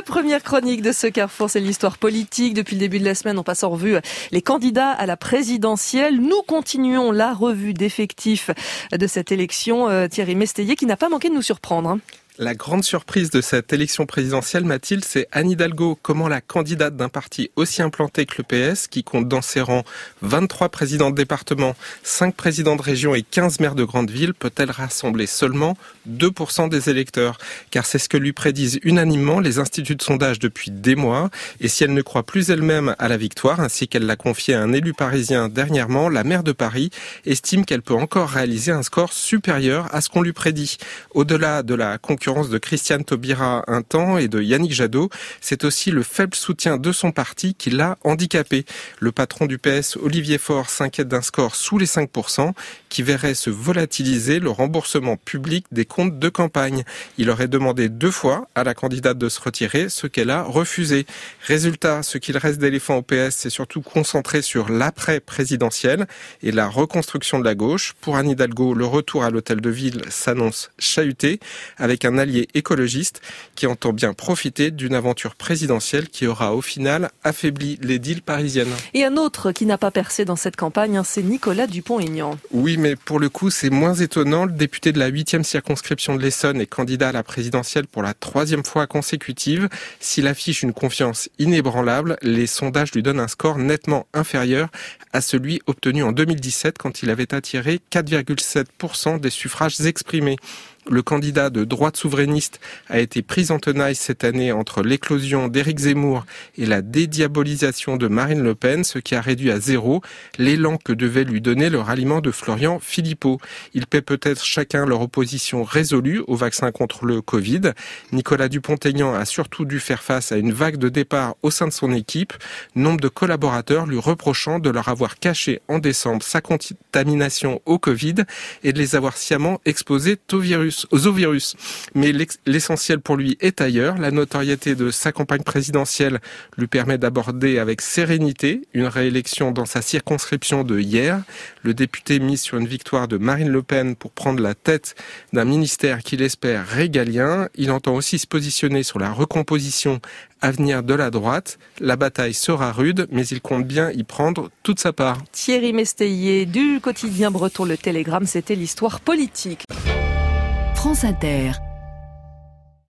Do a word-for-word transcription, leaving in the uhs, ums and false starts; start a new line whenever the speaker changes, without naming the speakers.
La première chronique de ce Carrefour, c'est l'histoire politique. Depuis le début de la semaine, on passe en revue les candidats à la présidentielle. Nous continuons la revue d'effectifs de cette élection. Euh, Thierry Mestélier qui n'a pas manqué de nous surprendre. Hein.
La grande surprise de cette élection présidentielle, Mathilde, c'est Anne Hidalgo. Comment la candidate d'un parti aussi implanté que le P S, qui compte dans ses rangs vingt-trois présidents de département, cinq présidents de région et quinze maires de grandes villes, peut-elle rassembler seulement deux pour cent des électeurs? Car c'est ce que lui prédisent unanimement les instituts de sondage depuis des mois. Et si elle ne croit plus elle-même à la victoire, ainsi qu'elle l'a confié à un élu parisien dernièrement, la maire de Paris estime qu'elle peut encore réaliser un score supérieur à ce qu'on lui prédit. Au-delà de la concurrence de Christiane Taubira un temps et de Yannick Jadot, c'est aussi le faible soutien de son parti qui l'a handicapé. Le patron du P S, Olivier Faure, s'inquiète d'un score sous les cinq pour cent qui verrait se volatiliser le remboursement public des comptes de campagne. Il aurait demandé deux fois à la candidate de se retirer, ce qu'elle a refusé. Résultat, ce qu'il reste d'éléphant au P S, c'est surtout concentré sur l'après-présidentiel et la reconstruction de la gauche. Pour Anne Hidalgo, le retour à l'hôtel de ville s'annonce chahuté, avec un allié écologiste qui entend bien profiter d'une aventure présidentielle qui aura au final affaibli l'édile parisienne.
Et un autre qui n'a pas percé dans cette campagne, c'est Nicolas Dupont-Aignan.
Oui, mais pour le coup, c'est moins étonnant. Le député de la huitième circonscription de l'Essonne est candidat à la présidentielle pour la troisième fois consécutive. S'il affiche une confiance inébranlable, les sondages lui donnent un score nettement inférieur à celui obtenu en deux mille dix-sept quand il avait attiré quatre virgule sept pour cent des suffrages exprimés. Le candidat de droite souverainiste a été pris en tenaille cette année entre l'éclosion d'Éric Zemmour et la dédiabolisation de Marine Le Pen, ce qui a réduit à zéro l'élan que devait lui donner le ralliement de Florian Philippot. Ils paient peut-être chacun leur opposition résolue au vaccin contre le Covid. Nicolas Dupont-Aignan a surtout dû faire face à une vague de départ au sein de son équipe, nombre de collaborateurs lui reprochant de leur avoir caché en décembre sa contamination au Covid et de les avoir sciemment exposés au virus. aux ovirus. Mais l'essentiel pour lui est ailleurs. La notoriété de sa campagne présidentielle lui permet d'aborder avec sérénité une réélection dans sa circonscription de hier. Le député mise sur une victoire de Marine Le Pen pour prendre la tête d'un ministère qu'il espère régalien. Il entend aussi se positionner sur la recomposition à venir de la droite. La bataille sera rude, mais il compte bien y prendre toute sa part.
Thierry Mestélier du quotidien breton Le Télégramme, c'était l'histoire politique.
France Inter.